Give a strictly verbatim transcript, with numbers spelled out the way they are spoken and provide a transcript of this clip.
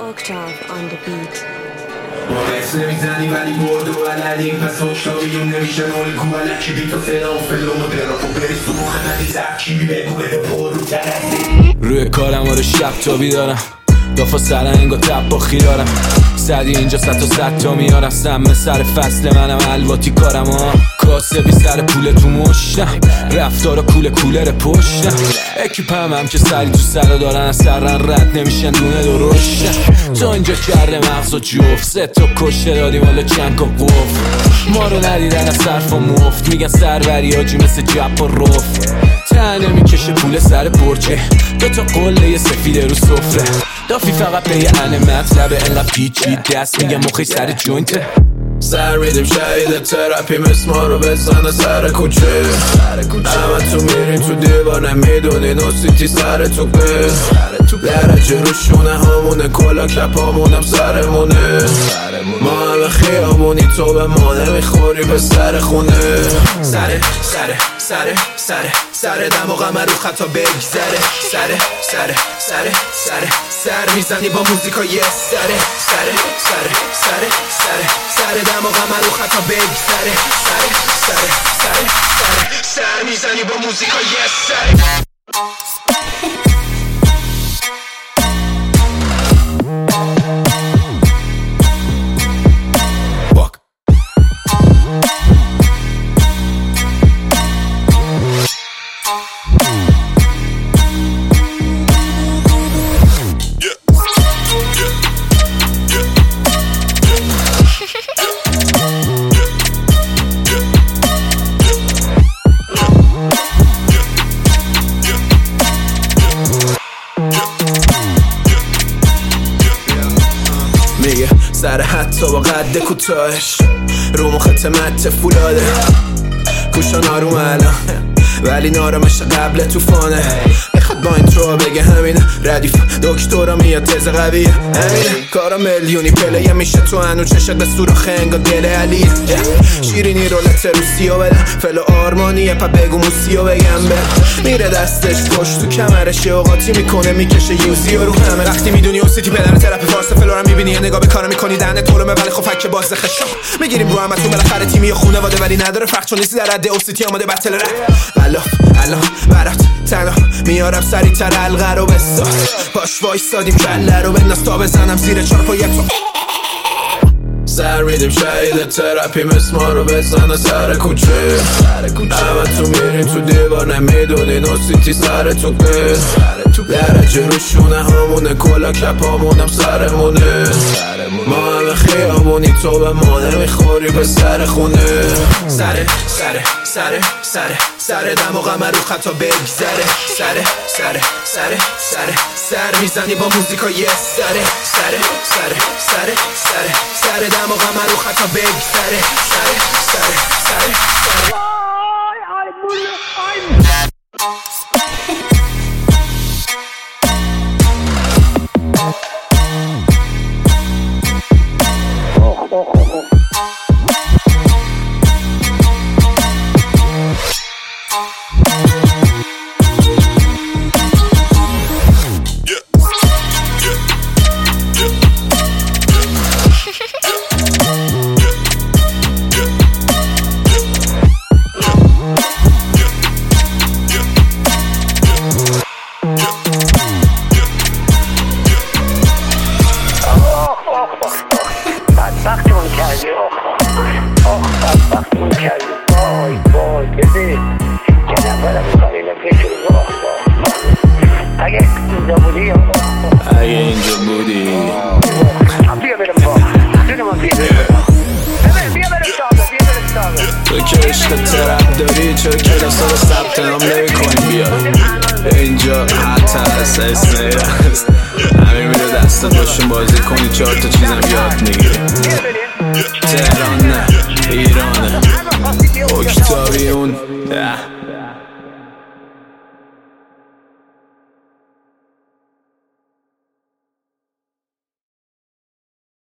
Octave on the beat. ما اسم نمیزنی ولی برد و بلدیم پس هشتاقیم نمیشه الگو علکی بیت و سلام فلوم و دراپ و بری سموخ ندی زرکی بگو بره پر رو ترسی روی کارم آره شب تا بیدارم دافا سرنگ و تب با خیارم صدی اینجا ست و ست تا میارم سم سر فصل منم الواتی کارم ها کاسه بی سر پول تو مشتم رفتار کوله کولر پشتم اکیپم هم که سری تو سر دارن از سرن رد نمیشن دونه درشتم تو اینجا کرده مغز و جوف سه تا کشه دادیم حالا چند که قف ما رو ندیدن از صرف و مفت میگن سروری آجی مثل جب و رف تنه میکشه پول سر برجه دو تا قله یه سفیده رو سفره دافی فقط به یه انه مطلبه انقدر پیچی دست میگم مخی سر جوینته سر میدیم شهید ترپی مثل ما رو بزنه سر کوچه همه تو میریم تو دیوانه میدونی نوسیتی سر تو به درجه رو شونه همونه کلا کپ همونم سرمونه ما همه خیامونی تو به ما نمیخوری به سر خونه سره سره سره سره سره دم و غمه رو خطا بگذره سره سره سره سره سر میزنی با موزیکا یه سره سره سره سره سره سره دم و غمه رو خطا بگذره سره سره سره سره سر میزنی با موزیکا یه سره میگه سر حتی با قد کوتاهش رو مخت مت فولاده گوشان آروم الان ولی نارمش قبل توفانه میخواد با این ترو بگه همینه ردیف دکترا میاد تز قویه همینه کارا میلیونی پلیه میشه تو هنو چشت به سوراخ انگا دل علیه شیرینی رولت روسیو بدم فلو آرمانیه پا بگو موسیو بگم به میره دستش پشت تو کمرش اوقاتی میکنه میکشه یوزی و رو همه وقتی میدونی اون سیتی پدر ترپ فارس فلو رو میبینی یه نگاه به کارا میکنی دهنه طولمه ولی خب فک باز خشم میگیریم رو همتون بالاخره تیمی و خونواده ولی نداره فرق چون نیستی در حد اون سیتی آماده بتل رپ الاف الان برات تنها میارم سریع تر حلقه رو بساز باش وایستادیم کله رو بنداز تا بزنم زیر چارپایت رو سر میدیم شهید ترپی مثل ما رو بزنه سر کوچه همه تو میریم تو دیوانه میدونی نوسیتی سر تو به درجه رو شونه همونه کلا کپ همونم سرمونه ما همه خیامونی تو به ما نمیخوری به سر خونه سره سره سره سره سره دم و غمه رو خطا بگذره سره سره سره سره سر میزنی با موزیکا یه سره سره سره سره سره سره دم و غمه رو خطا بگذره سره سره سره سره بدبختمون کردی آخ آخ بدبختمون کردی وای وای بده که نفرم میخوایی نفکر آخ آخ اگه اینجا بودی اگه اینجا بودی بیا برم با جون من بیا برم بیا برم شابه بیا برم شابه تو که عشق ترپ داری چرا کلاس رو ثبت نام نمی کنی بیا اینجا حتی هست اسمه هست همین میره دستت باشون بازی کنی چهار تا چیزم یاد میگیری